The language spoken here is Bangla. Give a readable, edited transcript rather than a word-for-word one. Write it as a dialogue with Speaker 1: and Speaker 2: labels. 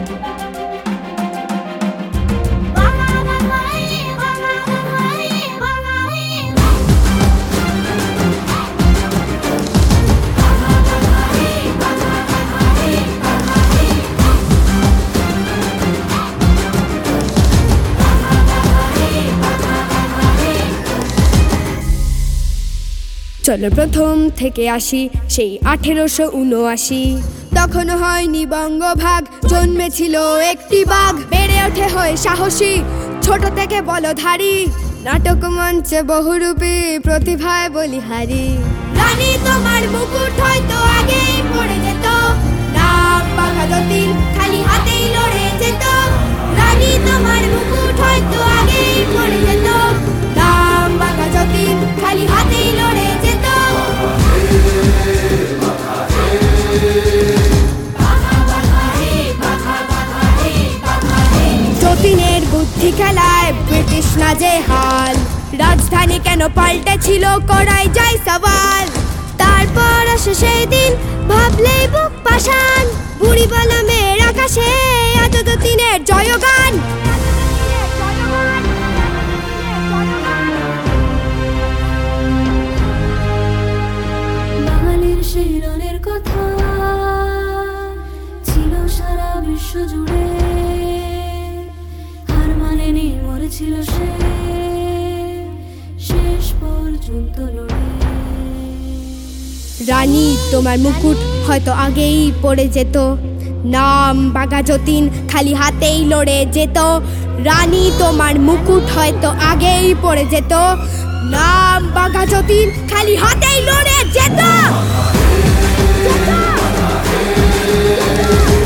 Speaker 1: চলো প্রথম থেকে আসি সেই 1879। তখনও হয়নি বঙ্গভাগ, জন্মেছিল একটি বাঘ, বেড়ে ওঠে হয়ে সাহসী, ছোট থেকে বলধারী, নাটক মঞ্চে বহুরূপী, প্রতিভায় বলিহারি। রানী তোমার মুকুট হয়তো আগেই পড়ে যেত, নাম বাঘা যতীন খালি হাতেই লড়ে যেত। রানী তোমার মুকুট হয়তো আগেই পড়ে যেত, নাম বাঘা যতীন খালি হাতেই লড়ে যেত। যতীনের বুদ্ধি খেলায় ব্রিটিশ নাজেহাল, রাজধানী কেন পাল্টেছিল করাই যায় সওয়াল। তারপর আসে সেই দিন, ভাবলেই বুক পাষাণ, বুড়ি বলা মেয়ের আকাশে এত যতীনের জয়গান।
Speaker 2: বাঙালির সেই রণের কথা ছিল সারা বিশ্ব জুড়ে, হার মানেনি, মরেছিল সে শেষ পর্যন্ত লড়ে।
Speaker 1: রানী তোমার মুকুট হয়তো আগেই পড়ে যেত, নাম বাঘা যতীন খালি হাতেই লড়ে যেত। রানী তোমার মুকুট হয়তো আগেই পড়ে যেত, নাম বাঘা যতীন খালি হাতেই লড়ে যেত।